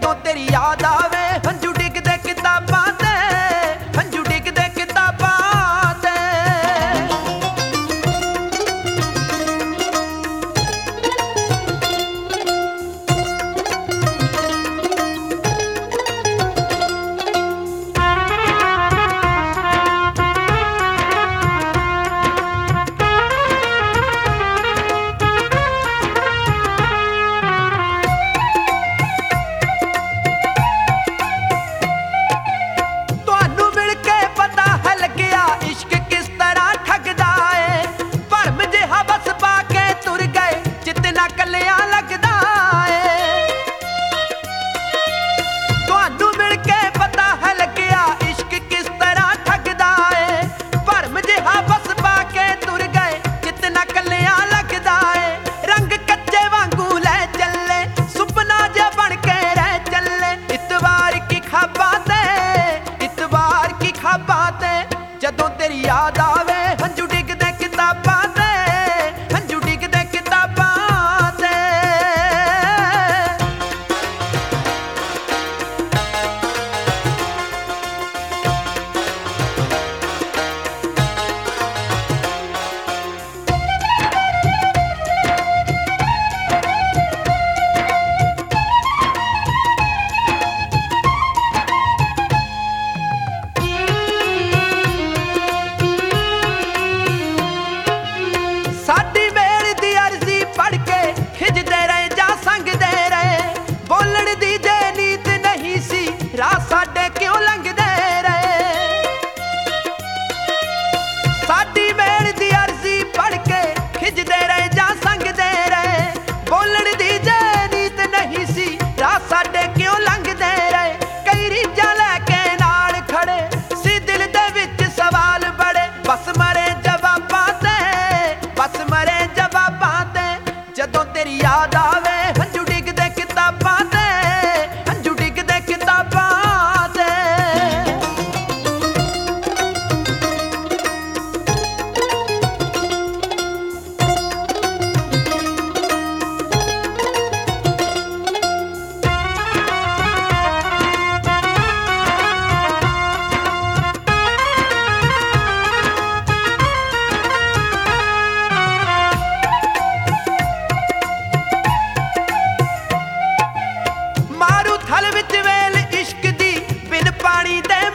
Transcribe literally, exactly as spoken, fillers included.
ਜਦੋਂ ਤੇਰੀ ਯਾਦ ਆਵੇ ਹੰਝੂ ਡਿੱਗਦੇ ਕਿਤਾਬਾਂ ਤੇ, ਹੰਝੂ ਡਿੱਗਦੇ ਕਿਤਾਬਾਂ ਤੇ। ਜਦੋਂ ਤੇਰੀ ਯਾਦ ਆਵੇ ਹੰਝੂ ਡਿੱਗਦੇ ਕਿਤਾਬਾਂ ਤੇ, ਹੰਝੂ ਡਿੱਗਦੇ ਕਿਤਾਬਾਂ ਤੇ। ਸਾਡੀ ਮੇਲ ਦੀ ਅਰਜ਼ੀ ਪੜ੍ਹ ਕੇ ਖਿੱਚਦੇ ਰਹੇ ਜਾਂ ਸੰਗਦੇ ਰਹੇ, ਬੋਲਣ ਦੀ ਜੇ ਨੀਤ ਨਹੀਂ ਸੀ ਰਾਹ ਸਾਡੇ ਕਿਉਂ ਲੰਘਦੇ ਰਹੇ। ਸਾਡੀ ਮੇਲ ਦੀ ਅਰਜ਼ੀ ਪੜ੍ਹ ਕੇ ਖਿੱਚਦੇ ਰਹੇ ਜਾਂ ਸੰਗਦੇ ਰਹੇ, ਬੋਲਣ ਦੀ ਜੇ ਨੀਤ ਨਹੀਂ ਸੀ ਰਾਹ ਸਾਡੇ ਕਿਉਂ ਲੰਘਦੇ ਰਹੇ। ਕਈ ਰੀਝਾਂ ਲੈ ਕੇ ਨਾਲ ਖੜੇ ਸੀ ਦਿਲ ਦੇ ਵਿੱਚ ਸਵਾਲ ਬੜੇ, ਬਸ ਮਰੇ ਜਵਾਬਾਂ ਤੇ, ਬਸ ਮਰੇ ਜਵਾਬਾਂ ਤੇ। ਜਦੋਂ ਤੇਰੀ ਯਾਦ ਆਵੇ ਹੰਝੂ ਡਿੱਗਦੇ ਕਿਤਾਬਾਂ ਤੇ, ਹੰਝੂ ਡਿੱਗਦੇ ਕਿਤਾਬਾਂ ਤੇ। ਥਲ ਵਿੱਚ ਵੇਲ ਇਸ਼ਕ ਦੀ ਬਿਨ ਪਾਣੀ ਦੇ